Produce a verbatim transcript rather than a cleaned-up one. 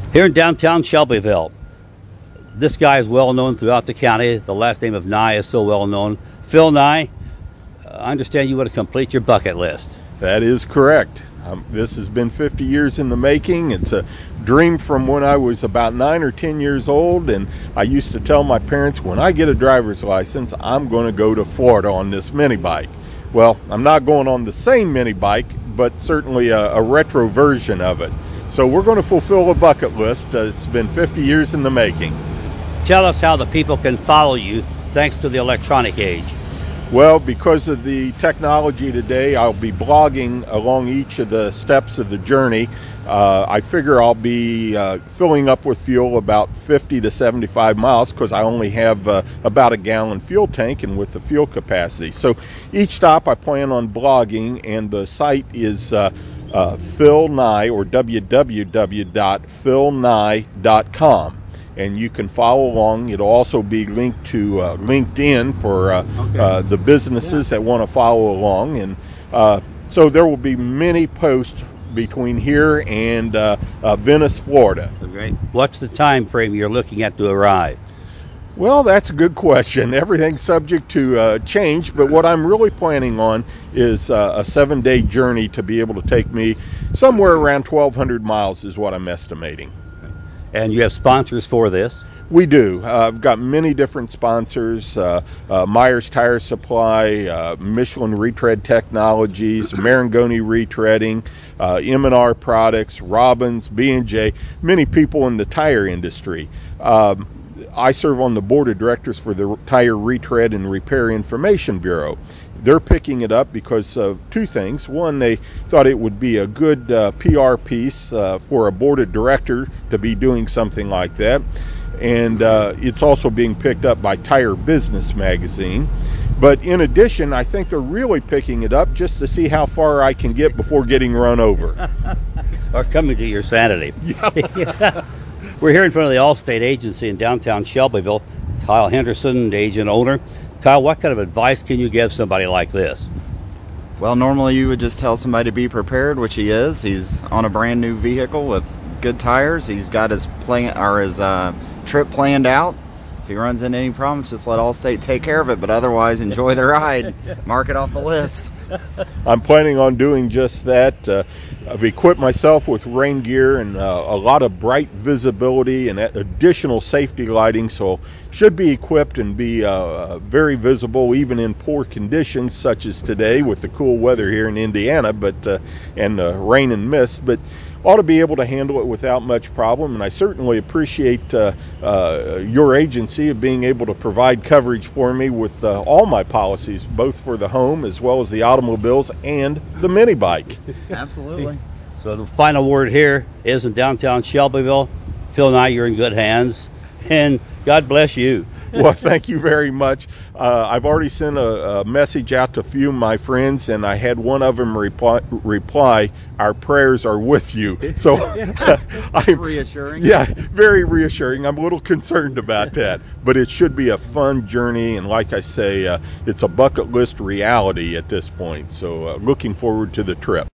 Here in downtown Shelbyville, this guy is well known throughout the county. The last name of Nye is so well known. Phil Nye, I understand you want to complete your bucket list. That is correct. Um, this has been fifty years in the making. It's a dream from when I was about nine or ten years old, and I used to tell my parents, when I get a driver's license, I'm going to go to Florida on this mini bike. Well, I'm not going on the same mini bike, but certainly a, a retro version of it. So we're going to fulfill a bucket list. Uh, it's been fifty years in the making. Tell us how the people can follow you thanks to the electronic age. Well, because of the technology today, I'll be blogging along each of the steps of the journey. Uh, I figure I'll be uh, filling up with fuel about fifty to seventy-five miles because I only have uh, about a gallon fuel tank and with the fuel capacity. So each stop I plan on blogging, and the site is uh, uh, Phil Nye, or w w w dot phil nye dot com. And you can follow along. It'll also be linked to uh, LinkedIn for uh, Okay. uh, the businesses yeah. that want to follow along. And uh, so there will be many posts between here and uh, uh, Venice, Florida. Okay. What's the time frame you're looking at to arrive? Well, that's a good question. Everything's subject to uh, change, but what I'm really planning on is uh, a seven-day journey to be able to take me somewhere around twelve hundred miles is what I'm estimating. And you have sponsors for this? We do. Uh, I've got many different sponsors, uh, uh, Myers Tire Supply, uh, Michelin Retread Technologies, Marangoni Retreading, uh, M and R Products, Robbins, B and J, many people in the tire industry. Um, I serve on the board of directors for the Tire Retread and Repair Information Bureau. They're picking it up because of two things. One, they thought it would be a good uh, P R piece uh, for a board of director to be doing something like that. And uh, it's also being picked up by Tire Business Magazine. But in addition, I think they're really picking it up just to see how far I can get before getting run over. Or coming to your sanity. Yeah. We're here in front of the Allstate agency in downtown Shelbyville. Kyle Henderson, the agent owner. Kyle, what kind of advice can you give somebody like this? Well, normally you would just tell somebody to be prepared, which he is. He's on a brand new vehicle with good tires. He's got his plan or his uh, trip planned out. If he runs into any problems, just let Allstate take care of it. But otherwise, enjoy the ride. Mark it off the list. I'm planning on doing just that. Uh, I've equipped myself with rain gear and uh, a lot of bright visibility and additional safety lighting, so should be equipped and be uh, very visible even in poor conditions such as today with the cool weather here in Indiana, but uh, and uh, rain and mist. But ought to be able to handle it without much problem, and I certainly appreciate uh, uh, your agency of being able to provide coverage for me with uh, all my policies, both for the home as well as the automobiles and the mini bike. Absolutely. So the final word here is in downtown Shelbyville. Phil Nye, you're in good hands, and God bless you. Well, thank you very much. Uh, I've already sent a, a message out to a few of my friends, and I had one of them reply, reply our prayers are with you. So I'm reassuring. Yeah, very reassuring. I'm a little concerned about that, but it should be a fun journey. And like I say, uh, it's a bucket list reality at this point. So uh, looking forward to the trip.